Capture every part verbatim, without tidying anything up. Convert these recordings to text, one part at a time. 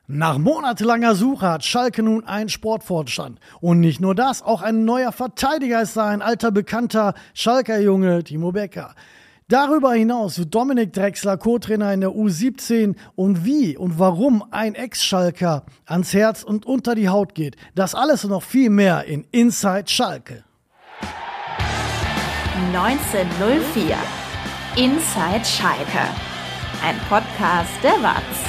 Nach monatelanger Suche hat Schalke nun einen Sportvorstand. Und nicht nur das, auch ein neuer Verteidiger ist da, ein alter Bekannter, Schalker Junge, Timo Becker. Darüber hinaus wird Dominik Drexler Co-Trainer in der U siebzehn und wie und warum ein Ex-Schalker ans Herz und unter die Haut geht. Das alles und noch viel mehr in Inside Schalke. neunzehnhundertvier Inside Schalke. Ein Podcast der W A Z.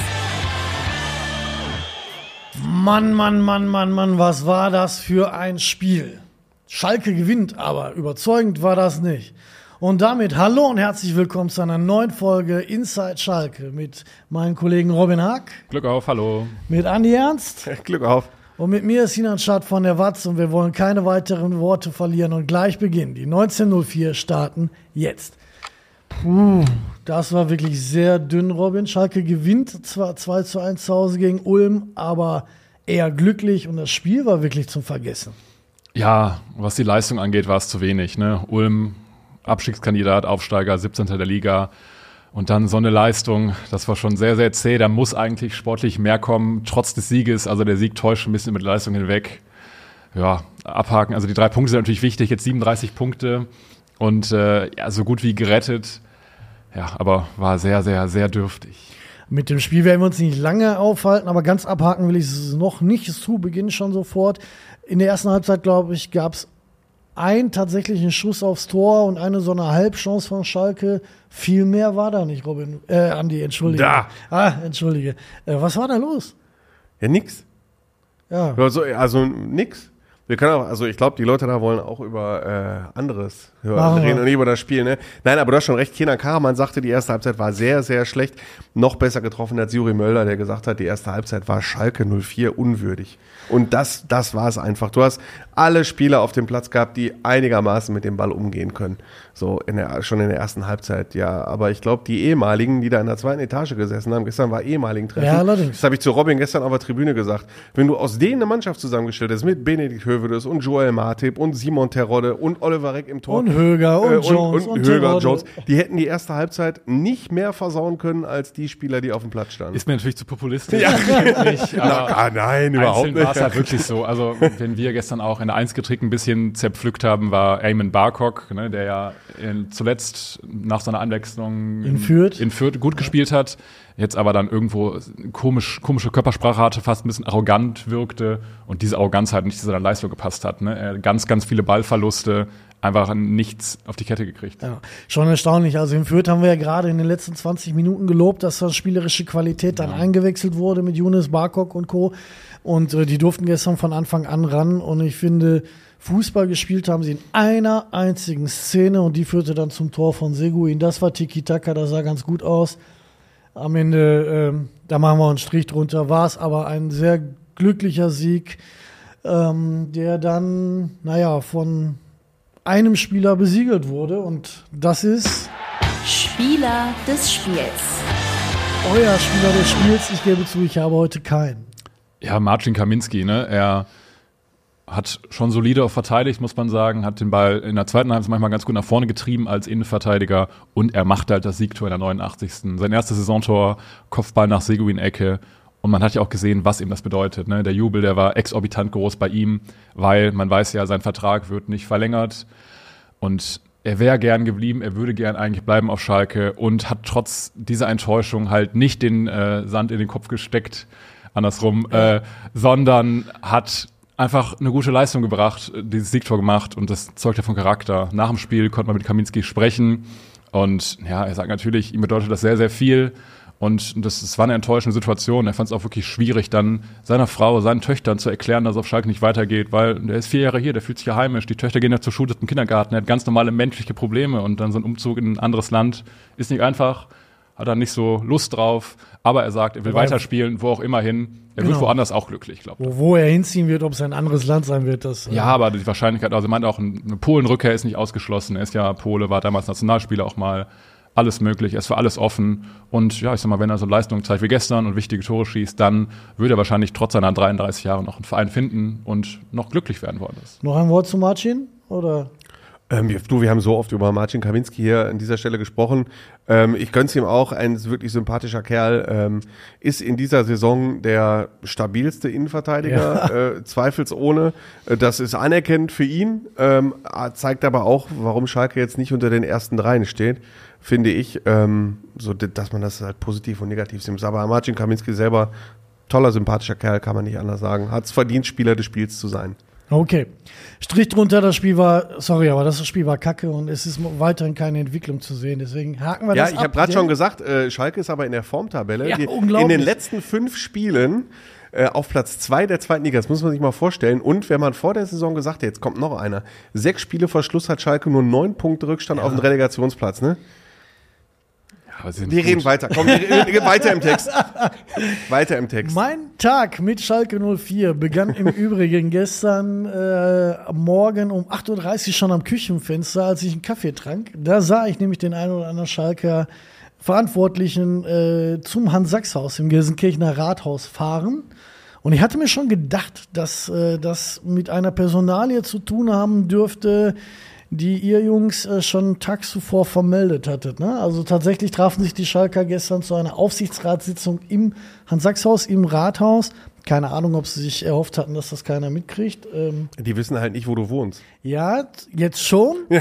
Mann, Mann, Mann, Mann, Mann, was war das für ein Spiel? Schalke gewinnt, aber überzeugend war das nicht. Und damit hallo und herzlich willkommen zu einer neuen Folge Inside Schalke mit meinen Kollegen Robin Hack. Glück auf, hallo. Mit Andi Ernst. Glück auf. Und mit mir ist Sinan Schad von der W A Z und wir wollen keine weiteren Worte verlieren und gleich beginnen. Die neunzehnhundertvier starten jetzt. Puh, das war wirklich sehr dünn, Robin. Schalke gewinnt zwar zwei zu eins zu Hause gegen Ulm, aber eher glücklich und das Spiel war wirklich zum Vergessen. Ja, was die Leistung angeht, war es zu wenig. Ne? Ulm, Abstiegskandidat, Aufsteiger, siebzehnter der Liga. Und dann so eine Leistung, das war schon sehr, sehr zäh. Da muss eigentlich sportlich mehr kommen, trotz des Sieges. Also der Sieg täuscht ein bisschen über die Leistung hinweg. Ja, abhaken. Also die drei Punkte sind natürlich wichtig. Jetzt siebenunddreißig Punkte und äh, ja, so gut wie gerettet. Ja, aber war sehr, sehr, sehr dürftig. Mit dem Spiel werden wir uns nicht lange aufhalten, aber ganz abhaken will ich es noch nicht zu Beginn schon sofort. In der ersten Halbzeit, glaube ich, gab es einen tatsächlichen Schuss aufs Tor und eine so eine Halbchance von Schalke. Viel mehr war da nicht, Robin. Äh, Andi, entschuldige. Da. Ah, entschuldige. Äh, was war da los? Ja, nix. Ja. Also, also nix. Wir können auch, also ich glaube, die Leute da wollen auch über äh, anderes hören, reden und nicht über das Spiel, ne? Nein, aber du hast schon recht, Kenan Karaman sagte, die erste Halbzeit war sehr, sehr schlecht. Noch besser getroffen als Juri Möller, der gesagt hat, die erste Halbzeit war Schalke null vier unwürdig. Und das, das war es einfach. Du hast alle Spieler auf dem Platz gehabt, die einigermaßen mit dem Ball umgehen können. So in der, schon in der ersten Halbzeit, ja. Aber ich glaube, die ehemaligen, die da in der zweiten Etage gesessen haben, gestern war ehemaligen Treffen. Ja, allerdings. Das habe ich zu Robin gestern auf der Tribüne gesagt. Wenn du aus denen eine Mannschaft zusammengestellt hast, mit Benedikt Hövedes und Joel Matip und Simon Terodde und Oliver Reck im Tor. Und Höger und äh, Jones und, und, und Höger Terodde. Jones. Die hätten die erste Halbzeit nicht mehr versauen können, als die Spieler, die auf dem Platz standen. Ist mir natürlich zu populistisch. Ja. Nicht, aber Na, nein, überhaupt einzeln war es nicht. halt wirklich so. Also, wenn wir gestern auch in der Eins-Getrick ein bisschen zerpflückt haben, war Eamon Barkok, ne, der ja in, zuletzt nach seiner Anwechslung In Fürth. in Fürth gut gespielt hat, jetzt aber dann irgendwo komisch, komische Körpersprache hatte, fast ein bisschen arrogant wirkte und diese Arroganz halt nicht zu seiner Leistung gepasst hat. Ne? Er hat ganz, ganz viele Ballverluste, einfach nichts auf die Kette gekriegt. Ja, schon erstaunlich. Also in Fürth haben wir ja gerade in den letzten zwanzig Minuten gelobt, dass da spielerische Qualität dann ja. eingewechselt wurde mit Younes Barkok und Co. Und äh, die durften gestern von Anfang an ran. Und ich finde, Fußball gespielt haben sie in einer einzigen Szene und die führte dann zum Tor von Seguin. Das war Tiki-Taka, das sah ganz gut aus. Am Ende, ähm, da machen wir einen Strich drunter, war es aber ein sehr glücklicher Sieg, ähm, der dann, naja, von einem Spieler besiegelt wurde und das ist Spieler des Spiels. Euer Spieler des Spiels. Ich gebe zu, ich habe heute keinen. Ja, Marcin Kaminski, ne? Er hat schon solide auch verteidigt, muss man sagen, hat den Ball in der zweiten Halbzeit manchmal ganz gut nach vorne getrieben als Innenverteidiger und er machte halt das Siegtor in der neunundachtzigsten Sein erstes Saisontor, Kopfball nach Seguin-Ecke. Und man hat ja auch gesehen, was ihm das bedeutet. Ne? Der Jubel, der war exorbitant groß bei ihm, weil man weiß ja, sein Vertrag wird nicht verlängert. Und er wäre gern geblieben, er würde gern eigentlich bleiben auf Schalke und hat trotz dieser Enttäuschung halt nicht den äh, Sand in den Kopf gesteckt, andersrum, äh, sondern hat einfach eine gute Leistung gebracht, dieses Siegtor gemacht und das zeugt ja von Charakter. Nach dem Spiel konnte man mit Kaminski sprechen und ja, er sagt natürlich, ihm bedeutet das sehr, sehr viel. Und das, das war eine enttäuschende Situation. Er fand es auch wirklich schwierig, dann seiner Frau, seinen Töchtern zu erklären, dass es auf Schalke nicht weitergeht, weil der ist vier Jahre hier, der fühlt sich ja heimisch. Die Töchter gehen ja zur Schule, zum Kindergarten, er hat ganz normale menschliche Probleme und dann so ein Umzug in ein anderes Land ist nicht einfach, hat er nicht so Lust drauf. Aber er sagt, er will aber weiterspielen, wo auch immer hin. Er genau. wird woanders auch glücklich, glaube ich. Wo, wo er hinziehen wird, ob es ein anderes Land sein wird, das. Ja, äh aber die Wahrscheinlichkeit, also er meint auch, eine Polen-Rückkehr ist nicht ausgeschlossen. Er ist ja Pole, war damals Nationalspieler auch mal. Alles möglich, er ist für alles offen und ja, ich sag mal, wenn er so Leistungen zeigt wie gestern und wichtige Tore schießt, dann würde er wahrscheinlich trotz seiner dreiunddreißig Jahre noch einen Verein finden und noch glücklich werden woanders. Noch ein Wort zu Marcin, oder? Ähm, du, wir haben so oft über Marcin Kaminski hier an dieser Stelle gesprochen. Ähm, ich gönn's ihm auch, ein wirklich sympathischer Kerl. Ähm, ist in dieser Saison der stabilste Innenverteidiger, ja. äh, zweifelsohne. Das ist anerkennend für ihn, ähm, zeigt aber auch, warum Schalke jetzt nicht unter den ersten dreien steht, finde ich, ähm, so, dass man das halt positiv und negativ sieht. Aber Marcin Kaminski selber, toller, sympathischer Kerl, kann man nicht anders sagen. Hat's verdient, Spieler des Spiels zu sein. Okay. Strich drunter, das Spiel war, sorry, aber das Spiel war kacke und es ist weiterhin keine Entwicklung zu sehen. Deswegen haken wir ja, das ab. Ja, ich habe gerade schon gesagt, äh, Schalke ist aber in der Formtabelle. Ja, Die, unglaublich. In den letzten fünf Spielen äh, auf Platz zwei der zweiten Liga, das muss man sich mal vorstellen. Und wenn man vor der Saison gesagt hat, jetzt kommt noch einer, sechs Spiele vor Schluss hat Schalke nur neun Punkte Rückstand ja. auf den Relegationsplatz, ne? Wir reden weiter. Komm, wir reden weiter im Text. Weiter im Text. Mein Tag mit Schalke null vier begann im Übrigen gestern äh, Morgen um acht Uhr dreißig schon am Küchenfenster, als ich einen Kaffee trank. Da sah ich nämlich den einen oder anderen Schalker Verantwortlichen äh, zum Hans-Sachs-Haus im Gelsenkirchener Rathaus fahren. Und ich hatte mir schon gedacht, dass äh, das mit einer Personalie zu tun haben dürfte, die ihr Jungs äh, schon einen Tag zuvor vermeldet hattet. Ne? Also tatsächlich trafen sich die Schalker gestern zu einer Aufsichtsratssitzung im Hans-Sachs-Haus, im Rathaus. Keine Ahnung, ob sie sich erhofft hatten, dass das keiner mitkriegt. Ähm, die wissen halt nicht, wo du wohnst. Ja, jetzt schon. äh,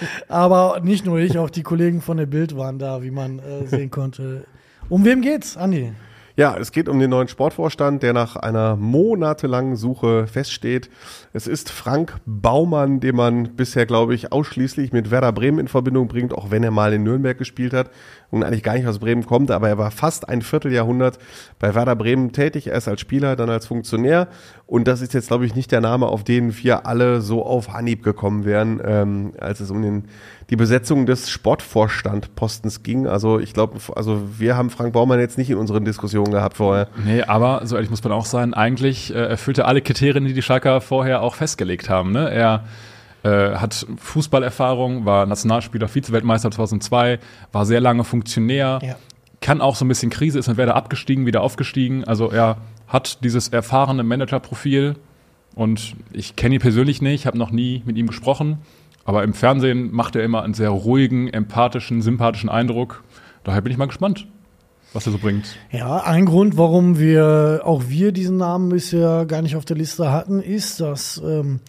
aber nicht nur ich, auch die Kollegen von der Bild waren da, wie man äh, sehen konnte. Um wem geht's, Andi? Ja, es geht um den neuen Sportvorstand, der nach einer monatelangen Suche feststeht. Es ist Frank Baumann, den man bisher, glaube ich, ausschließlich mit Werder Bremen in Verbindung bringt, auch wenn er mal in Nürnberg gespielt hat und eigentlich gar nicht aus Bremen kommt, aber er war fast ein Vierteljahrhundert bei Werder Bremen tätig, erst als Spieler, dann als Funktionär. Und das ist jetzt, glaube ich, nicht der Name, auf den wir alle so auf Anhieb gekommen wären, ähm, als es um den, die Besetzung des Sportvorstandpostens ging. Also ich glaube, also wir haben Frank Baumann jetzt nicht in unseren Diskussionen gehabt vorher. Nee, aber so ehrlich muss man auch sein, eigentlich äh, erfüllt er alle Kriterien, die die Schalker vorher auch festgelegt haben. Ne? Er äh, hat Fußballerfahrung, war Nationalspieler, Vize-Weltmeister zweitausendzwei, war sehr lange Funktionär, ja. Kann auch so ein bisschen Krise, ist mit Werder abgestiegen, wieder aufgestiegen. Also er hat dieses erfahrene Managerprofil und ich kenne ihn persönlich nicht, habe noch nie mit ihm gesprochen, aber im Fernsehen macht er immer einen sehr ruhigen, empathischen, sympathischen Eindruck. Daher bin ich mal gespannt, was er so bringt. Ja, ein Grund, warum wir auch wir diesen Namen bisher gar nicht auf der Liste hatten, ist, dass ähm,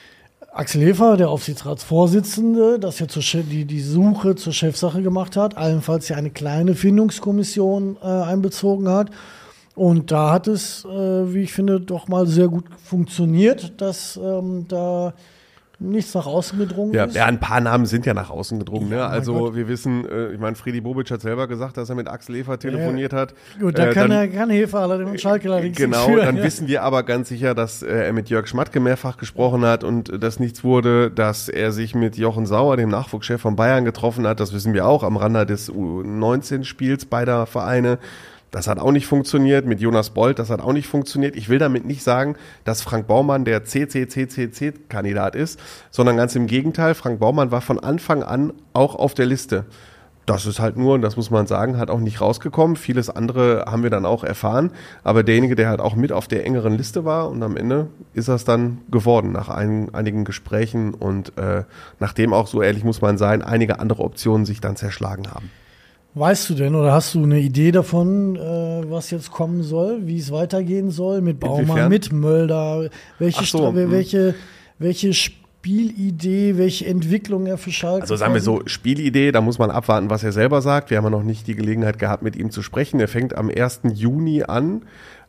Axel Hefer, der Aufsichtsratsvorsitzende, das ja zur Chef, die, die Suche zur Chefsache gemacht hat, allenfalls ja eine kleine Findungskommission äh, einbezogen hat. Und da hat es, äh, wie ich finde, doch mal sehr gut funktioniert, dass ähm, da nichts nach außen gedrungen ja, ist. Ja, ein paar Namen sind ja nach außen gedrungen. Ja, ne? Also Gott. wir wissen, äh, ich meine, Friedi Bobic hat selber gesagt, dass er mit Axel Hefer telefoniert ja. hat. Gut, da äh, kann, dann, er, kann Hefer allerdings und Schalke allerdings Genau, führen, dann ja. wissen wir aber ganz sicher, dass äh, er mit Jörg Schmatke mehrfach gesprochen hat und dass nichts wurde, dass er sich mit Jochen Sauer, dem Nachwuchschef von Bayern, getroffen hat. Das wissen wir auch am Rande des U neunzehn Spiels beider Vereine. Das hat auch nicht funktioniert. Mit Jonas Bold, das hat auch nicht funktioniert. Ich will damit nicht sagen, dass Frank Baumann der C C C C C-Kandidat ist, sondern ganz im Gegenteil. Frank Baumann war von Anfang an auch auf der Liste. Das ist halt nur, und das muss man sagen, halt auch nicht rausgekommen. Vieles andere haben wir dann auch erfahren. Aber derjenige, der halt auch mit auf der engeren Liste war, und am Ende ist das dann geworden nach ein, einigen Gesprächen und äh, nachdem auch, so ehrlich muss man sein, einige andere Optionen sich dann zerschlagen haben. Weißt du denn oder hast du eine Idee davon, äh, was jetzt kommen soll, wie es weitergehen soll mit Baumann, Inwiefern? mit Mölder? Welche, so, Stra- welche, welche Spielidee, welche Entwicklung er für Schalke? Also sagen wir so, Spielidee, da muss man abwarten, was er selber sagt. Wir haben ja noch nicht die Gelegenheit gehabt, mit ihm zu sprechen. Er fängt am ersten Juni an.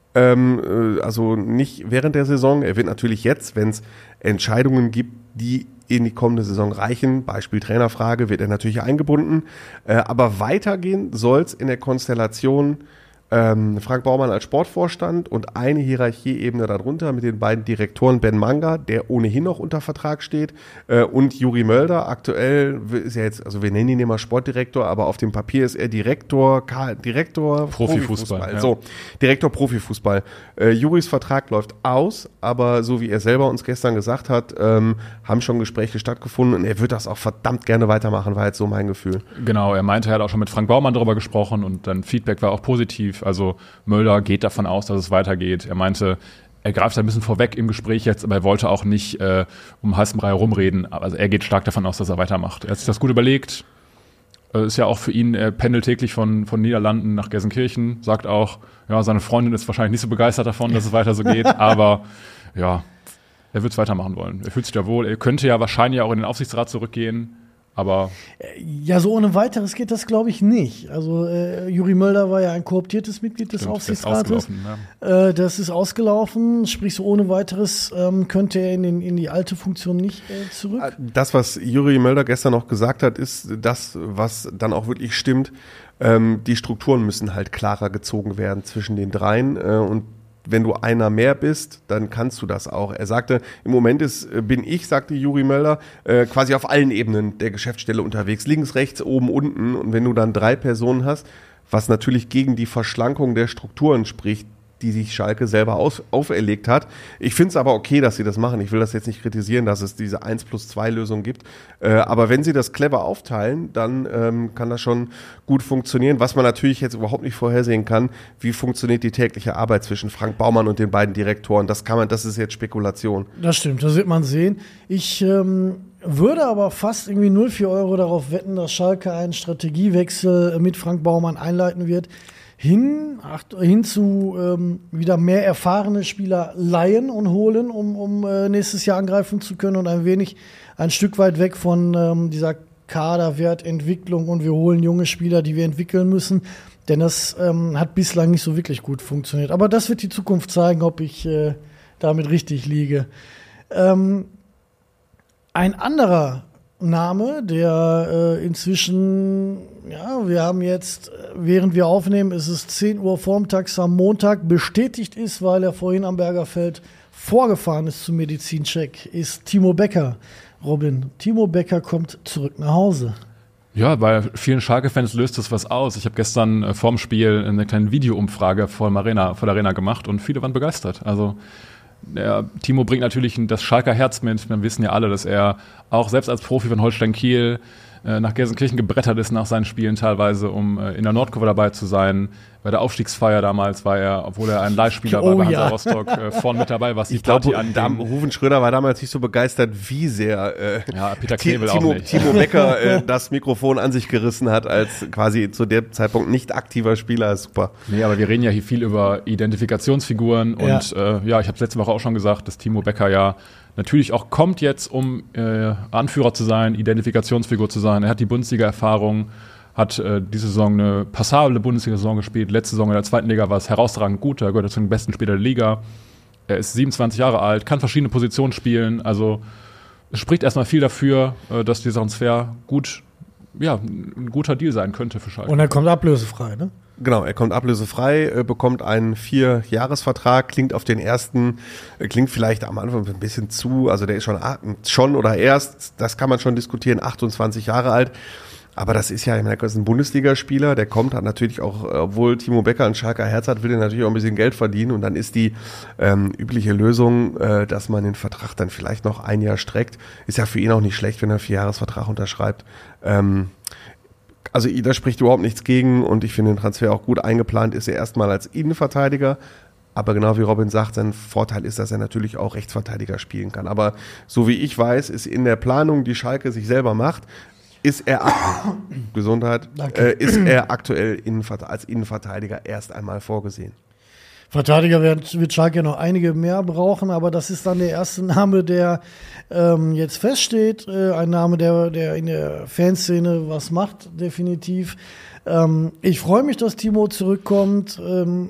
Ähm, also nicht während der Saison. Er wird natürlich jetzt, wenn es Entscheidungen gibt, die in die kommende Saison reichen, Beispiel Trainerfrage, wird er natürlich eingebunden. Äh, aber weitergehen soll es in der Konstellation ähm, Frank Baumann als Sportvorstand und eine Hierarchieebene darunter mit den beiden Direktoren Ben Manga, der ohnehin noch unter Vertrag steht, äh, und Juri Mölder. Aktuell ist er jetzt, also wir nennen ihn immer Sportdirektor, aber auf dem Papier ist er Direktor, K- Direktor Profifußball. Profifußball. Ja. So, Direktor Profifußball. Äh, Juris Vertrag läuft aus, aber so wie er selber uns gestern gesagt hat, ähm, haben schon Gespräche stattgefunden und er wird das auch verdammt gerne weitermachen, war jetzt so mein Gefühl. Genau, er meinte, er hat auch schon mit Frank Baumann darüber gesprochen und dann Feedback war auch positiv. Also Mölder geht davon aus, dass es weitergeht. Er meinte, er greift ein bisschen vorweg im Gespräch jetzt, aber er wollte auch nicht äh, um heißen Brei herumreden. Also er geht stark davon aus, dass er weitermacht. Er hat sich das gut überlegt. Äh, ist ja auch für ihn, er pendelt täglich von, von Niederlanden nach Gelsenkirchen. Sagt auch, ja, seine Freundin ist wahrscheinlich nicht so begeistert davon, dass es weiter so geht. Aber ja, er wird es weitermachen wollen. Er fühlt sich da wohl. Er könnte ja wahrscheinlich auch in den Aufsichtsrat zurückgehen. Aber ja, so ohne weiteres geht das, glaube ich, nicht. Also äh, Juri Mölder war ja ein kooptiertes Mitglied des Stimmt, Aufsichtsrates. Ja. Äh, das ist ausgelaufen, sprich so ohne weiteres ähm, könnte er in, den, in die alte Funktion nicht äh, zurück. Das, was Juri Mölder gestern noch gesagt hat, ist das, was dann auch wirklich stimmt. Ähm, die Strukturen müssen halt klarer gezogen werden zwischen den dreien äh, und wenn du einer mehr bist, dann kannst du das auch. Er sagte, im Moment ist, bin ich, sagte Juri Mölder, äh, quasi auf allen Ebenen der Geschäftsstelle unterwegs. Links, rechts, oben, unten. Und wenn du dann drei Personen hast, was natürlich gegen die Verschlankung der Strukturen spricht, die sich Schalke selber aus, auferlegt hat. Ich finde es aber okay, dass sie das machen. Ich will das jetzt nicht kritisieren, dass es diese eins plus zwei Lösung gibt. Äh, aber wenn sie das clever aufteilen, dann ähm, kann das schon gut funktionieren. Was man natürlich jetzt überhaupt nicht vorhersehen kann, wie funktioniert die tägliche Arbeit zwischen Frank Baumann und den beiden Direktoren. Das kann man, das ist jetzt Spekulation. Das stimmt, das wird man sehen. Ich ähm, würde aber fast irgendwie null Komma vier Euro darauf wetten, dass Schalke einen Strategiewechsel mit Frank Baumann einleiten wird. Hin, ach, hin zu ähm, wieder mehr erfahrene Spieler leihen und holen, um, um äh, nächstes Jahr angreifen zu können und ein wenig ein Stück weit weg von ähm, dieser Kaderwertentwicklung und wir holen junge Spieler, die wir entwickeln müssen, denn das ähm, hat bislang nicht so wirklich gut funktioniert. Aber das wird die Zukunft zeigen, ob ich äh, damit richtig liege. Ähm, ein anderer Name, der äh, inzwischen, ja, wir haben jetzt, während wir aufnehmen, ist es zehn Uhr vormittags am Montag, bestätigt ist, weil er vorhin am Bergerfeld vorgefahren ist zum Medizincheck, ist Timo Becker. Robin, Timo Becker kommt zurück nach Hause. Ja, bei vielen Schalke-Fans löst das was aus. Ich habe gestern äh, vorm Spiel eine kleine Videoumfrage vor der Arena, vor der Arena gemacht und viele waren begeistert. Also der Timo bringt natürlich das Schalker Herz mit. Wir wissen ja alle, dass er auch selbst als Profi von Holstein Kiel äh, nach Gelsenkirchen gebrettert ist nach seinen Spielen teilweise, um äh, in der Nordkurve dabei zu sein. Bei der Aufstiegsfeier damals war er, obwohl er ein Leihspieler oh, war bei Hansa ja. Rostock, äh, vorne mit dabei, was die ich glaube, anging. Rufen Schröder war damals nicht so begeistert, wie sehr äh, ja, Peter Knebel Timo, auch nicht. Timo Becker äh, das Mikrofon an sich gerissen hat, als quasi zu dem Zeitpunkt nicht aktiver Spieler. Super. Nee, aber wir reden ja hier viel über Identifikationsfiguren ja. und äh, ja, ich habe es letzte Woche auch schon gesagt, dass Timo Becker ja natürlich auch kommt jetzt, um äh, Anführer zu sein, Identifikationsfigur zu sein. Er hat die Bundesliga-Erfahrung, hat äh, diese Saison eine passable Bundesliga-Saison gespielt. Letzte Saison in der zweiten Liga war es herausragend gut. Er gehört zu den besten Spielern der Liga. Er ist siebenundzwanzig Jahre alt, kann verschiedene Positionen spielen. Also es spricht erstmal viel dafür, äh, dass dieser Transfer gut, ja, ein guter Deal sein könnte für Schalke. Und er kommt ablösefrei, ne? Genau, er kommt ablösefrei, äh, bekommt einen Vier-Jahres-Vertrag, klingt auf den ersten, äh, klingt vielleicht am Anfang ein bisschen zu, also der ist schon, schon oder erst, das kann man schon diskutieren, achtundzwanzig Jahre alt. Aber das ist ja, ich meine, das ist ein Bundesligaspieler, der kommt, hat natürlich auch, obwohl Timo Becker ein Schalker Herz hat, will er natürlich auch ein bisschen Geld verdienen und dann ist die ähm, übliche Lösung, äh, dass man den Vertrag dann vielleicht noch ein Jahr streckt. Ist ja für ihn auch nicht schlecht, wenn er einen Vierjahresvertrag unterschreibt. Ähm, also da spricht überhaupt nichts gegen und ich finde den Transfer auch gut eingeplant, ist er erstmal als Innenverteidiger. Aber genau wie Robin sagt, sein Vorteil ist, dass er natürlich auch Rechtsverteidiger spielen kann. Aber so wie ich weiß, ist in der Planung, die Schalke sich selber macht, ist er Gesundheit, äh, ist er aktuell Innenverte- als Innenverteidiger erst einmal vorgesehen. Verteidiger wird, wird Schalke noch einige mehr brauchen, aber das ist dann der erste Name, der ähm, jetzt feststeht. Äh, ein Name, der, der in der Fanszene was macht, definitiv. Ähm, ich freue mich, dass Timo zurückkommt. Ähm,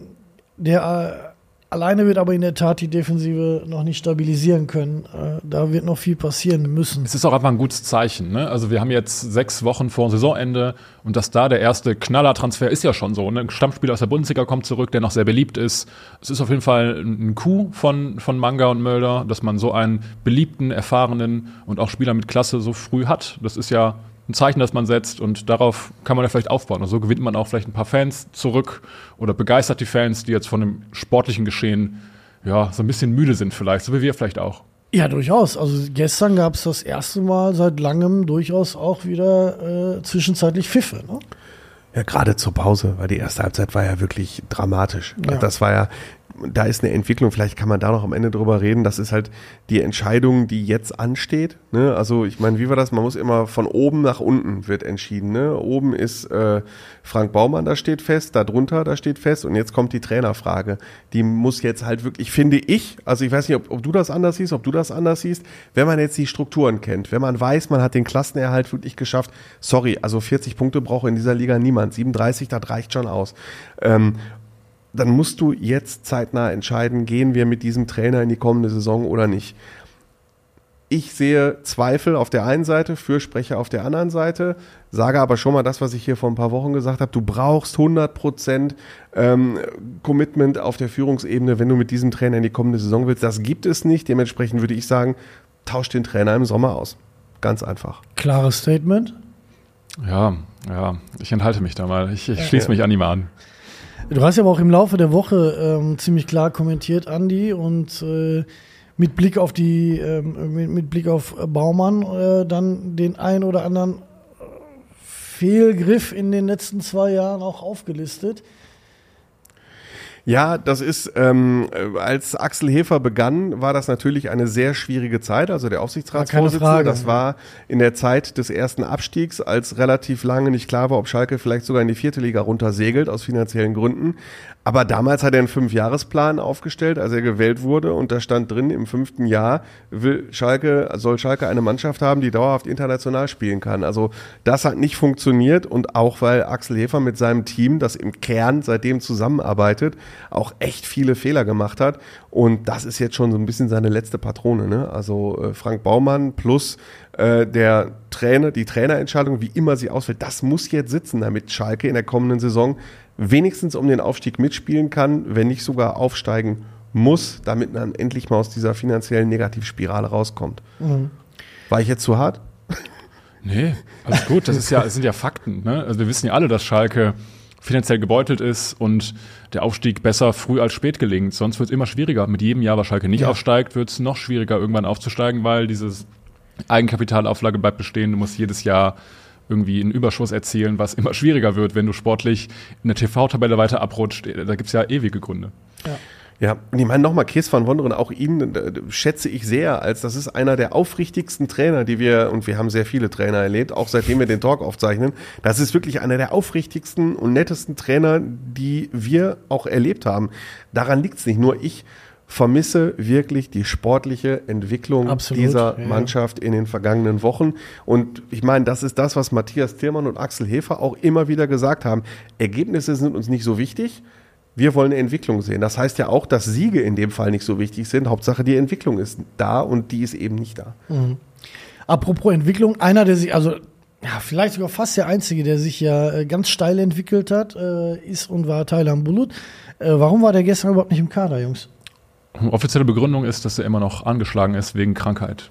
der äh, Alleine wird aber in der Tat die Defensive noch nicht stabilisieren können. Äh, da wird noch viel passieren müssen. Es ist auch einfach ein gutes Zeichen, ne? Also wir haben jetzt sechs Wochen vor Saisonende und dass da der erste Knallertransfer ist ja schon so. Ne? Ein Stammspieler aus der Bundesliga kommt zurück, der noch sehr beliebt ist. Es ist auf jeden Fall ein Coup von, von Manga und Mölder, dass man so einen beliebten, erfahrenen und auch Spieler mit Klasse so früh hat. Das ist ja ein Zeichen, das man setzt und darauf kann man ja vielleicht aufbauen. Und so gewinnt man auch vielleicht ein paar Fans zurück oder begeistert die Fans, die jetzt von dem sportlichen Geschehen ja so ein bisschen müde sind vielleicht, so wie wir vielleicht auch. Ja, durchaus. Also gestern gab es das erste Mal seit langem durchaus auch wieder äh, zwischenzeitlich Pfiffe, ne? Ja, gerade zur Pause, weil die erste Halbzeit war ja wirklich dramatisch. Ja. Das war ja, da ist eine Entwicklung, vielleicht kann man da noch am Ende drüber reden, das ist halt die Entscheidung, die jetzt ansteht. Ne? Also ich meine, wie war das? Man muss immer von oben nach unten wird entschieden. Ne? Oben ist äh, Frank Baumann, da steht fest, da drunter, da steht fest und jetzt kommt die Trainerfrage. Die muss jetzt halt wirklich, finde ich, also ich weiß nicht, ob, ob du das anders siehst, ob du das anders siehst, wenn man jetzt die Strukturen kennt, wenn man weiß, man hat den Klassenerhalt wirklich geschafft, sorry, also vierzig Punkte braucht in dieser Liga niemand, siebenunddreißig, das reicht schon aus. Ähm, dann musst du jetzt zeitnah entscheiden, gehen wir mit diesem Trainer in die kommende Saison oder nicht. Ich sehe Zweifel auf der einen Seite, Fürsprecher auf der anderen Seite, sage aber schon mal das, was ich hier vor ein paar Wochen gesagt habe, du brauchst hundert Prozent ähm, Commitment auf der Führungsebene, wenn du mit diesem Trainer in die kommende Saison willst. Das gibt es nicht, dementsprechend würde ich sagen, tausch den Trainer im Sommer aus. Ganz einfach. Klares Statement. Ja, ja, ich enthalte mich da mal. Ich, ich schließe mich an ihm an. Du hast ja aber auch im Laufe der Woche ähm, ziemlich klar kommentiert, Andi, und äh, mit Blick auf die, ähm, mit, mit Blick auf Baumann äh, dann den ein oder anderen Fehlgriff in den letzten zwei Jahren auch aufgelistet. Ja, das ist, ähm, als Axel Hefer begann, war das natürlich eine sehr schwierige Zeit, also der Aufsichtsratsvorsitzende. Das war in der Zeit des ersten Abstiegs, als relativ lange nicht klar war, ob Schalke vielleicht sogar in die vierte Liga runtersegelt, aus finanziellen Gründen. Aber damals hat er einen Fünfjahresplan aufgestellt, als er gewählt wurde, und da stand drin, im fünften Jahr will Schalke, soll Schalke eine Mannschaft haben, die dauerhaft international spielen kann. Also das hat nicht funktioniert, und auch weil Axel Hefer mit seinem Team, das im Kern seitdem zusammenarbeitet, auch echt viele Fehler gemacht hat, und das ist jetzt schon so ein bisschen seine letzte Patrone, ne? Also äh, Frank Baumann plus äh, der Trainer, die Trainerentscheidung, wie immer sie ausfällt, das muss jetzt sitzen, damit Schalke in der kommenden Saison wenigstens um den Aufstieg mitspielen kann, wenn nicht sogar aufsteigen muss, damit man endlich mal aus dieser finanziellen Negativspirale rauskommt. Mhm. War ich jetzt zu hart? Nee, alles gut, das ist ja, das sind ja Fakten, ne? Also wir wissen ja alle, dass Schalke finanziell gebeutelt ist und der Aufstieg besser früh als spät gelingt. Sonst wird es immer schwieriger. Mit jedem Jahr, was Schalke nicht ja. aufsteigt, wird es noch schwieriger, irgendwann aufzusteigen, weil dieses Eigenkapitalauflage bleibt bestehen. Du musst jedes Jahr irgendwie einen Überschuss erzielen, was immer schwieriger wird, wenn du sportlich in der T V-Tabelle weiter abrutscht. Da gibt es ja ewige Gründe. Ja. Ja, und ich meine nochmal, Kees van Wonderen, auch ihn äh, schätze ich sehr, als das ist einer der aufrichtigsten Trainer, die wir, und wir haben sehr viele Trainer erlebt, auch seitdem wir den Talk aufzeichnen, das ist wirklich einer der aufrichtigsten und nettesten Trainer, die wir auch erlebt haben. Daran liegt es nicht, nur ich vermisse wirklich die sportliche Entwicklung Absolut, dieser ja. Mannschaft in den vergangenen Wochen. Und ich meine, das ist das, was Matthias Thiermann und Axel Hefer auch immer wieder gesagt haben. Ergebnisse sind uns nicht so wichtig. Wir wollen eine Entwicklung sehen. Das heißt ja auch, dass Siege in dem Fall nicht so wichtig sind. Hauptsache, die Entwicklung ist da, und die ist eben nicht da. Mhm. Apropos Entwicklung, einer, der sich, also ja, vielleicht sogar fast der Einzige, der sich ja äh, ganz steil entwickelt hat, äh, ist und war Taylan Bulut. Äh, warum war der gestern überhaupt nicht im Kader, Jungs? Offizielle Begründung ist, dass er immer noch angeschlagen ist wegen Krankheit.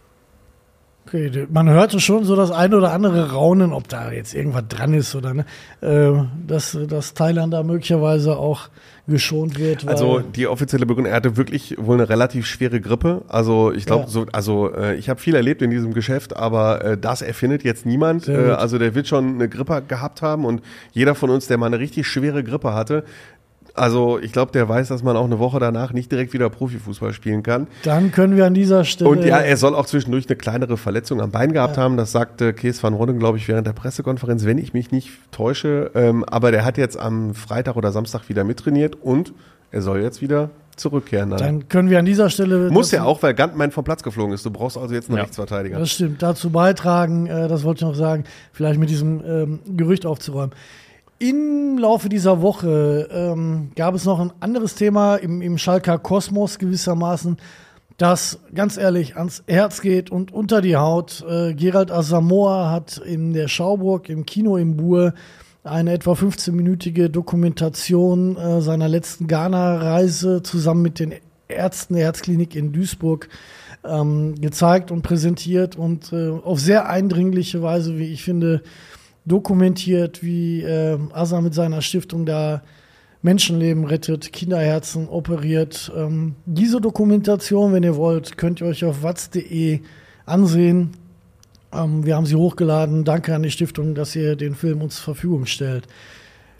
Okay, man hörte schon so das eine oder andere Raunen, ob da jetzt irgendwas dran ist oder ne, äh, dass, dass Thailand da möglicherweise auch geschont wird. Also die offizielle Begründung, er hatte wirklich wohl eine relativ schwere Grippe. Also ich glaube, ja. so, also äh, ich habe viel erlebt in diesem Geschäft, aber äh, das erfindet jetzt niemand. Äh, also der wird schon eine Grippe gehabt haben, und jeder von uns, der mal eine richtig schwere Grippe hatte, also ich glaube, der weiß, dass man auch eine Woche danach nicht direkt wieder Profifußball spielen kann. Dann können wir an dieser Stelle... Und ja, er soll auch zwischendurch eine kleinere Verletzung am Bein gehabt ja. haben. Das sagte Kees van Wonderen, glaube ich, während der Pressekonferenz, wenn ich mich nicht täusche. Ähm, aber der hat jetzt am Freitag oder Samstag wieder mittrainiert, und er soll jetzt wieder zurückkehren. Dann, dann können wir an dieser Stelle... Muss ja auch, weil Gantmann vom Platz geflogen ist. Du brauchst also jetzt einen ja. Rechtsverteidiger. Das stimmt. Dazu beitragen, äh, das wollte ich noch sagen, vielleicht mit diesem ähm, Gerücht aufzuräumen. Im Laufe dieser Woche ähm, gab es noch ein anderes Thema im, im Schalker Kosmos gewissermaßen, das ganz ehrlich ans Herz geht und unter die Haut. Äh, Gerald Asamoah hat in der Schauburg im Kino im Buhr eine etwa fünfzehnminütige Dokumentation äh, seiner letzten Ghana-Reise zusammen mit den Ärzten der Herzklinik in Duisburg ähm, gezeigt und präsentiert und äh, auf sehr eindringliche Weise, wie ich finde, dokumentiert, wie äh, Asa mit seiner Stiftung da Menschenleben rettet, Kinderherzen operiert. Ähm, diese Dokumentation, wenn ihr wollt, könnt ihr euch auf watz punkt de ansehen. Ähm, wir haben sie hochgeladen. Danke an die Stiftung, dass ihr den Film uns zur Verfügung stellt.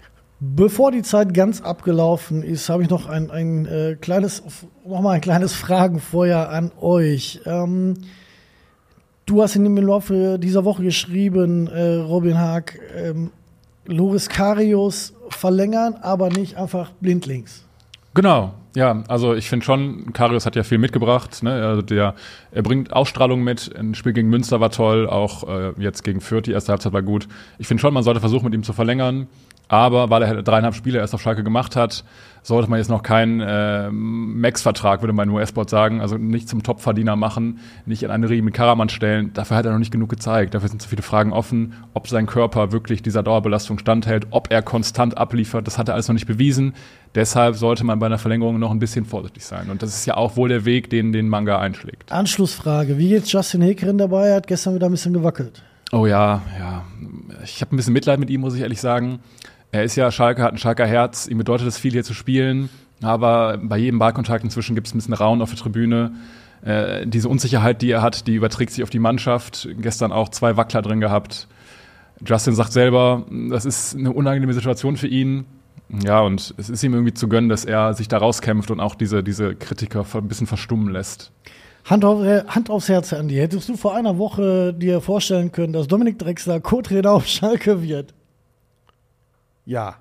Bevor die Zeit ganz abgelaufen ist, habe ich noch ein, ein äh, kleines, noch mal ein kleines Fragenfeuer an euch. Ähm, du hast in dem Laufe dieser Woche geschrieben, äh, Robin Haag, ähm, Loris Karius verlängern, aber nicht einfach blindlings. Genau, ja, also ich finde schon, Karius hat ja viel mitgebracht, ne? Also der, er bringt Ausstrahlung mit, ein Spiel gegen Münster war toll, auch äh, jetzt gegen Fürth, die erste Halbzeit war gut. Ich finde schon, man sollte versuchen, mit ihm zu verlängern, aber weil er dreieinhalb Spiele erst auf Schalke gemacht hat, sollte man jetzt noch keinen äh, Max-Vertrag, würde man in U S-Sport sagen, also nicht zum Topverdiener machen, nicht in eine Riege mit Karaman stellen. Dafür hat er noch nicht genug gezeigt. Dafür sind zu viele Fragen offen, ob sein Körper wirklich dieser Dauerbelastung standhält, ob er konstant abliefert. Das hat er alles noch nicht bewiesen. Deshalb sollte man bei einer Verlängerung noch ein bisschen vorsichtig sein. Und das ist ja auch wohl der Weg, den den Manga einschlägt. Anschlussfrage. Wie geht's Justin Hekerin dabei? Er hat gestern wieder ein bisschen gewackelt. Oh ja, ja. Ich habe ein bisschen Mitleid mit ihm, muss ich ehrlich sagen. Er ist ja Schalke, hat ein Schalker Herz, ihm bedeutet es viel, hier zu spielen, aber bei jedem Ballkontakt inzwischen gibt es ein bisschen Raun auf der Tribüne. Äh, diese Unsicherheit, die er hat, die überträgt sich auf die Mannschaft. Gestern auch zwei Wackler drin gehabt. Justin sagt selber, das ist eine unangenehme Situation für ihn. Ja, und es ist ihm irgendwie zu gönnen, dass er sich da rauskämpft und auch diese, diese Kritiker ein bisschen verstummen lässt. Hand, auf, äh, Hand aufs Herz, Andi. Hättest du vor einer Woche dir vorstellen können, dass Dominik Drexler Co-Trainer auf Schalke wird? Ja.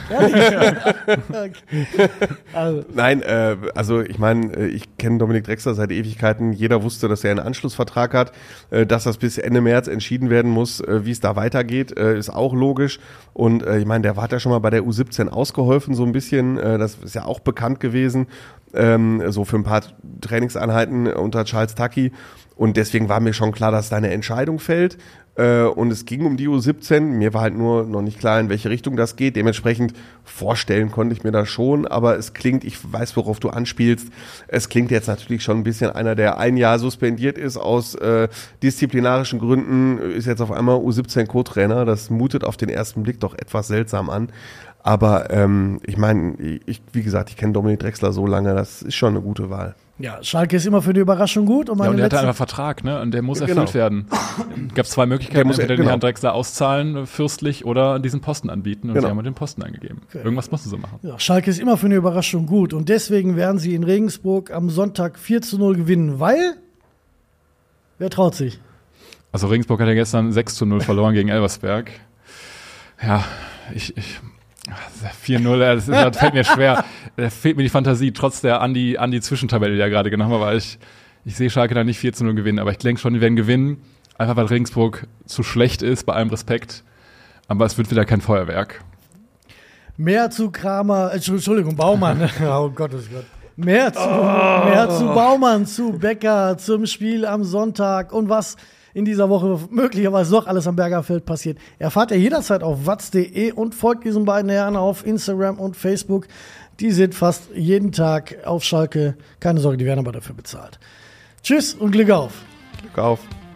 Okay. Also. Nein, äh, also ich meine, ich kenne Dominik Drexler seit Ewigkeiten. Jeder wusste, dass er einen Anschlussvertrag hat, äh, dass das bis Ende März entschieden werden muss, äh, wie es da weitergeht, äh, ist auch logisch. Und äh, ich meine, der hat ja schon mal bei der U siebzehn ausgeholfen, so ein bisschen. Äh, das ist ja auch bekannt gewesen, ähm, so für ein paar Trainingseinheiten unter Charles Taki. Und deswegen war mir schon klar, dass da eine Entscheidung fällt. Äh, und es ging um die U siebzehn. Mir war halt nur noch nicht klar, in welche Richtung das geht. Dementsprechend vorstellen konnte ich mir das schon. Aber es klingt, ich weiß, worauf du anspielst, es klingt jetzt natürlich schon ein bisschen einer, der ein Jahr suspendiert ist aus äh, disziplinarischen Gründen, ist jetzt auf einmal U siebzehn Co-Trainer. Das mutet auf den ersten Blick doch etwas seltsam an. Aber ähm, ich meine, ich, wie gesagt, ich kenne Dominik Drexler so lange, das ist schon eine gute Wahl. Ja, Schalke ist immer für die Überraschung gut. Und, ja, und der hat einfach Vertrag, ne? Und der muss erfüllt genau. werden. Gab es zwei Möglichkeiten, muss, entweder genau. den Herrn Drexler auszahlen, fürstlich, oder diesen Posten anbieten. Und genau. sie haben den Posten eingegeben. Okay. Irgendwas mussten sie machen. Ja, Schalke ist immer für eine Überraschung gut. Und deswegen werden sie in Regensburg am Sonntag vier zu null gewinnen, weil wer traut sich? Also Regensburg hat ja gestern sechs zu null verloren gegen Elversberg. Ja, ich... ich vier null, das, ist, das fällt mir schwer. Da fehlt mir die Fantasie, trotz der Andi, Andi-Zwischentabelle, die ja gerade genommen war. Ich, ich sehe Schalke da nicht vier zu null gewinnen, aber ich denke schon, die werden gewinnen. Einfach weil Regensburg zu schlecht ist, bei allem Respekt. Aber es wird wieder kein Feuerwerk. Mehr zu Kramer, Entschuldigung, Baumann. Oh Gottes Gott. Mehr zu, oh. mehr zu Baumann, zu Becker, zum Spiel am Sonntag und was in dieser Woche möglicherweise noch alles am Bergerfeld passiert, erfahrt ihr jederzeit auf watz punkt de und folgt diesen beiden Herren auf Instagram und Facebook. Die sind fast jeden Tag auf Schalke. Keine Sorge, die werden aber dafür bezahlt. Tschüss und Glück auf. Glück auf.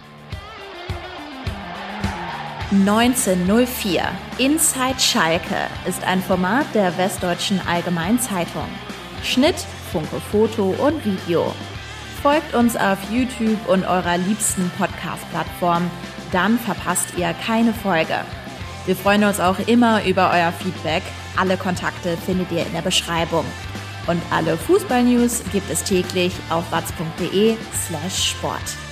neunzehnhundertvier Inside Schalke ist ein Format der Westdeutschen Allgemeinen Zeitung. Schnitt, Funke Foto und Video. Folgt uns auf YouTube und eurer liebsten Podcast-Plattform, dann verpasst ihr keine Folge. Wir freuen uns auch immer über euer Feedback. Alle Kontakte findet ihr in der Beschreibung. Und alle Fußball-News gibt es täglich auf watz punkt de slash sport.